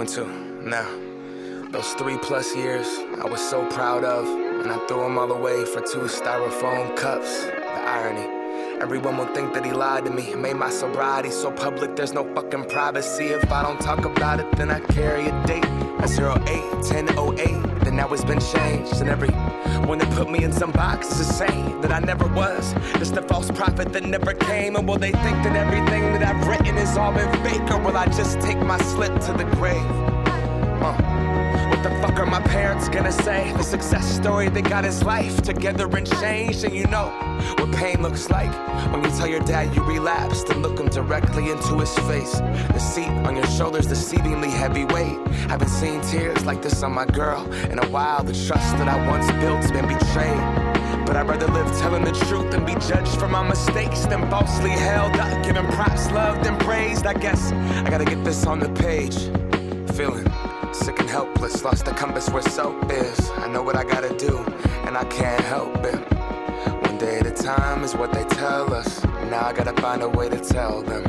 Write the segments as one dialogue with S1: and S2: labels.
S1: going to. Now, those 3+ years I was so proud of, and I threw them all away for 2 styrofoam cups. The irony. Everyone will think that he lied to me, made my sobriety so public there's no fucking privacy. If I don't talk about it, then I carry a date. A 08-10-08, then now it's been changed. And everyone that put me in some boxes is saying that I never was, just a false prophet that never came. And will they think that everything that I've written has all been fake, or will I just take my slip to the grave? What the fuck are my parents gonna say? The success story that got his life together and changed. And you know what pain looks like when you tell your dad you relapsed and look him directly into his face. The seat on your shoulder's deceivingly heavy weight. Haven't seen tears like this on my girl in a while. The trust that I once built's been betrayed. But I'd rather live telling the truth and be judged for my mistakes than falsely held up, giving props, loved, and praised. I guess I gotta get this on the page. Feeling sick and helpless, lost the compass where soap is. I know what I gotta do, and I can't help it. One day at a time is what they tell us. Now I gotta find a way to tell them.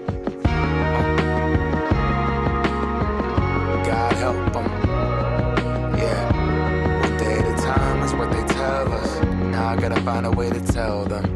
S1: God help them. Yeah. One day at a time is what they tell us. Now I gotta find a way to tell them.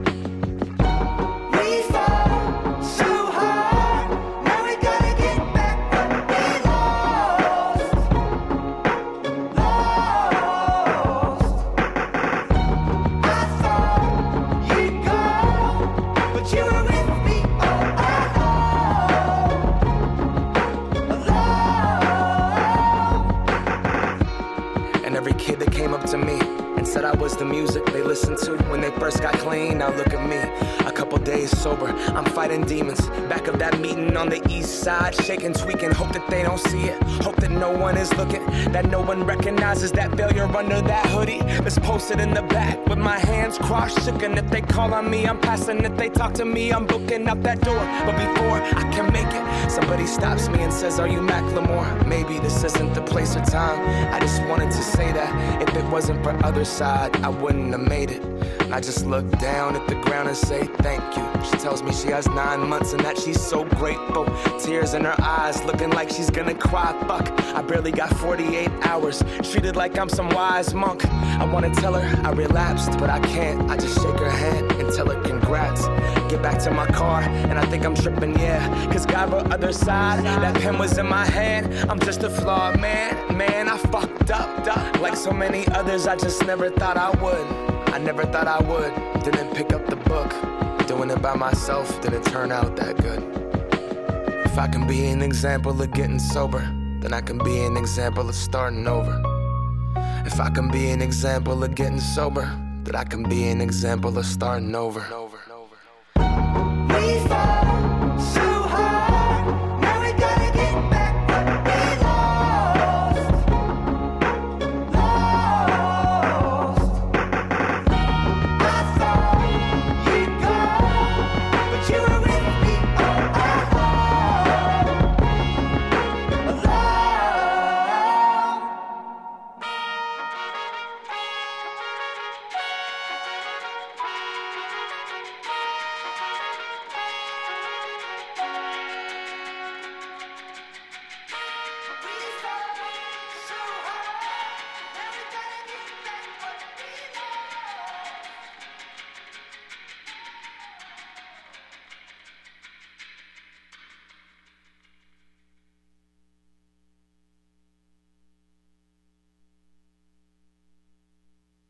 S1: Every kid that came up to me and said I was the music they listened to when they first got clean. Now look at me, a couple days sober, I'm fighting demons. Back of that meeting on the east side, shaking, tweaking, hope that they don't see it. Hope that no one is looking, that no one recognizes that failure under that hoodie that's posted in the back with my hands crossed, shook. And if they call on me, I'm passing. If they talk to me, I'm booking out that door. But before I can make it, somebody stops me and says, are you Macklemore? Maybe this isn't the place or time. I just wanted to say that if it wasn't for other side, I wouldn't have made it. And I just look down at the ground and say thank you. She tells me she has 9 months and that she's so grateful. Tears in her eyes, looking like she's gonna cry. Fuck, I barely got 48 hours, treated like I'm some wise monk. I wanna tell her I relapsed, but I can't. I just shake her hand and tell her congrats. Get back to my car and I think I'm tripping, yeah. Cause God wrote other side, that pen was in my hand. I'm just a flawed man, man, I fucked up. Like so many others, I just never thought I would. I never thought I would, didn't pick up the book. Doing it by myself didn't turn out that good. If I can be an example of getting sober, then I can be an example of starting over. If I can be an example of getting sober, then I can be an example of starting over.